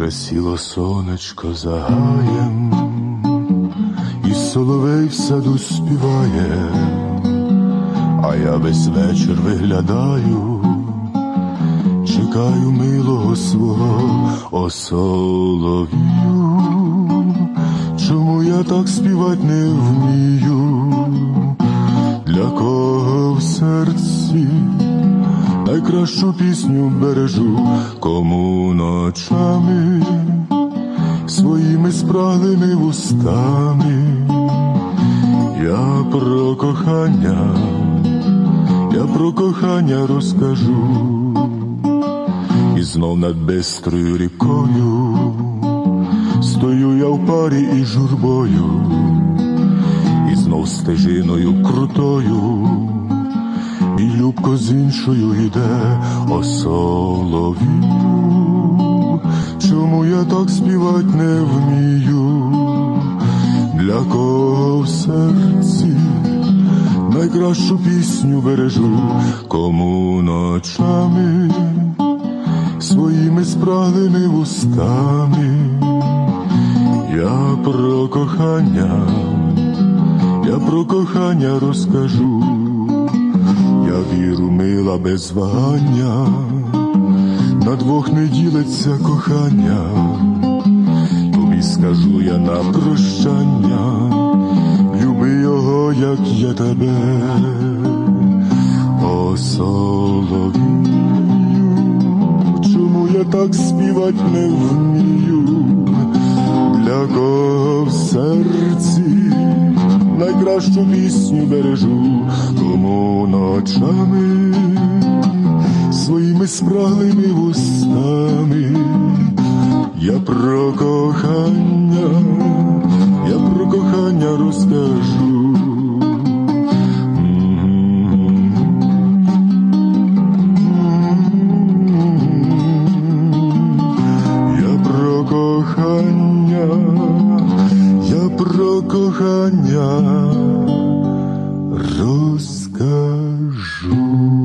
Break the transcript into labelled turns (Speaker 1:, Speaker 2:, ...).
Speaker 1: Уже сіло сонечко за гаєм, і соловей в саду співає, а я весь вечір виглядаю, чекаю милого свого, о солов'ю. Чому я так співать не вмію? Для кого в серці найкращу пісню бережу? Кому ночами своїми спраглими вустами я про кохання розкажу. І знов над бистрою рікою стою я в парі із журбою, і знов стежиною крутою мій любко з іншою йде, о солов'ю. Чому я так співать не вмію? Для кого в серці найкращу пісню бережу? Кому ночами своїми спраглими вустами я про кохання розкажу. Я віру, мила, без вагання, на двох не ділиться кохання. Тобі скажу я на прощання, люби його, як я тебе, о солов'ю. Чому я так співать не вмію? Для кого в серці найкращу пісню бережу? Кому ночами своїми спраглими вустами я про кохання розкажу. Я про кохання розкажу.